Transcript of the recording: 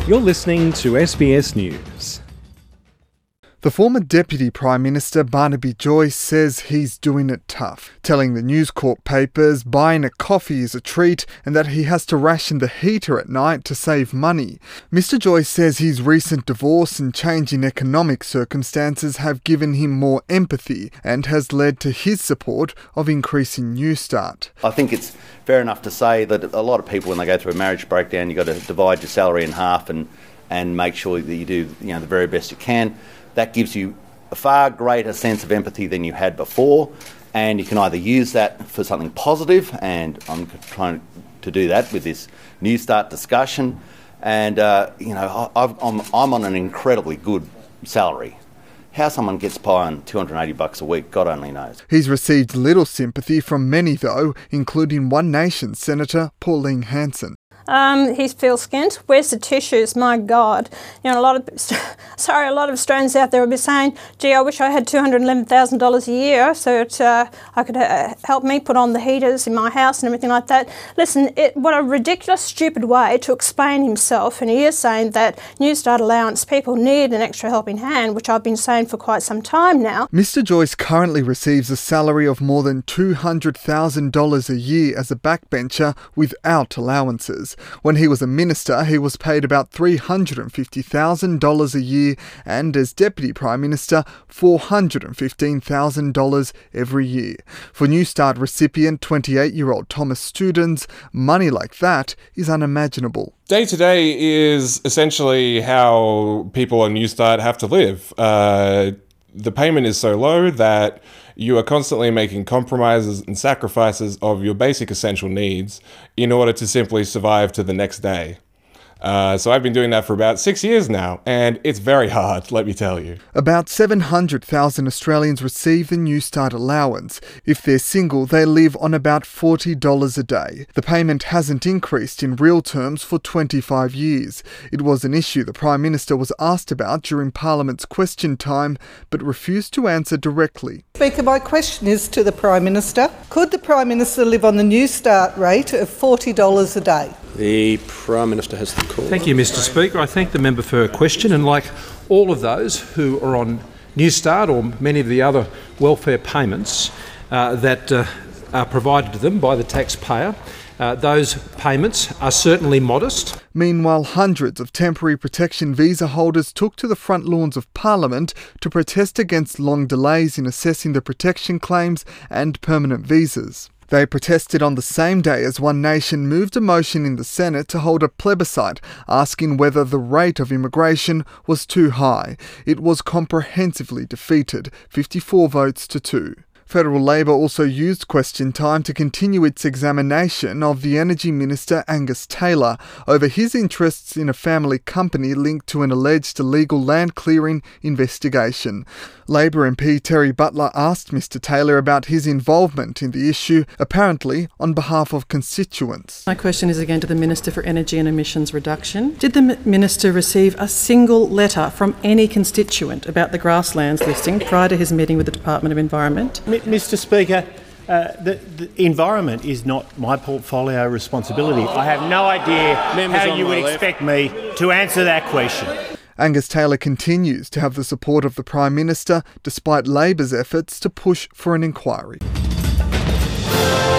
You're listening to SBS News. The former Deputy Prime Minister Barnaby Joyce says he's doing it tough, telling the News Corp papers buying a coffee is a treat and that he has to ration the heater at night to save money. Mr Joyce says his recent divorce and change in economic circumstances have given him more empathy and has led to his support of increasing Newstart. I think it's fair enough to say that a lot of people, when they go through a marriage breakdown, you've got to divide your salary in half and make sure that you do the very best you can. That gives you a far greater sense of empathy than you had before, and you can either use that for something positive, and I'm trying to do that with this Newstart discussion, and I'm on an incredibly good salary. How someone gets by on $280 a week, God only knows. He's received little sympathy from many though, including One Nation Senator Pauline Hanson. He feels skint. Where's the tissues? My God. A lot of Australians out there will be saying, gee, I wish I had $211,000 a year so that I could help me put on the heaters in my house and everything like that. Listen, what a ridiculous, stupid way to explain himself. And he is saying that Newstart allowance, people need an extra helping hand, which I've been saying for quite some time now. Mr Joyce currently receives a salary of more than $200,000 a year as a backbencher without allowances. When he was a minister, he was paid about $350,000 a year, and as Deputy Prime Minister, $415,000 every year. For Newstart recipient 28-year-old Thomas Studens, money like that is unimaginable. Day to day is essentially how people on Newstart have to live. The payment is so low that you are constantly making compromises and sacrifices of your basic essential needs in order to simply survive to the next day. So I've been doing that for about 6 years now, and it's very hard, let me tell you. About 700,000 Australians receive the Newstart allowance. If they're single, they live on about $40 a day. The payment hasn't increased in real terms for 25 years. It was an issue the Prime Minister was asked about during Parliament's question time, but refused to answer directly. Speaker, my question is to the Prime Minister. Could the Prime Minister live on the Newstart rate of $40 a day? The Prime Minister has the call. Thank you, Mr Speaker. I thank the member for her question, and like all of those who are on Newstart or many of the other welfare payments that are provided to them by the taxpayer, those payments are certainly modest. Meanwhile, hundreds of temporary protection visa holders took to the front lawns of Parliament to protest against long delays in assessing the protection claims and permanent visas. They protested on the same day as One Nation moved a motion in the Senate to hold a plebiscite asking whether the rate of immigration was too high. It was comprehensively defeated, 54 votes to 2. Federal Labor also used question time to continue its examination of the Energy Minister Angus Taylor over his interests in a family company linked to an alleged illegal land clearing investigation. Labor MP Terry Butler asked Mr Taylor about his involvement in the issue, apparently on behalf of constituents. My question is again to the Minister for Energy and Emissions Reduction. Did the Minister receive a single letter from any constituent about the grasslands listing prior to his meeting with the Department of Environment? Mr Speaker, the environment is not my portfolio responsibility. I have no idea how you would expect me to answer that question. Angus Taylor continues to have the support of the Prime Minister despite Labor's efforts to push for an inquiry.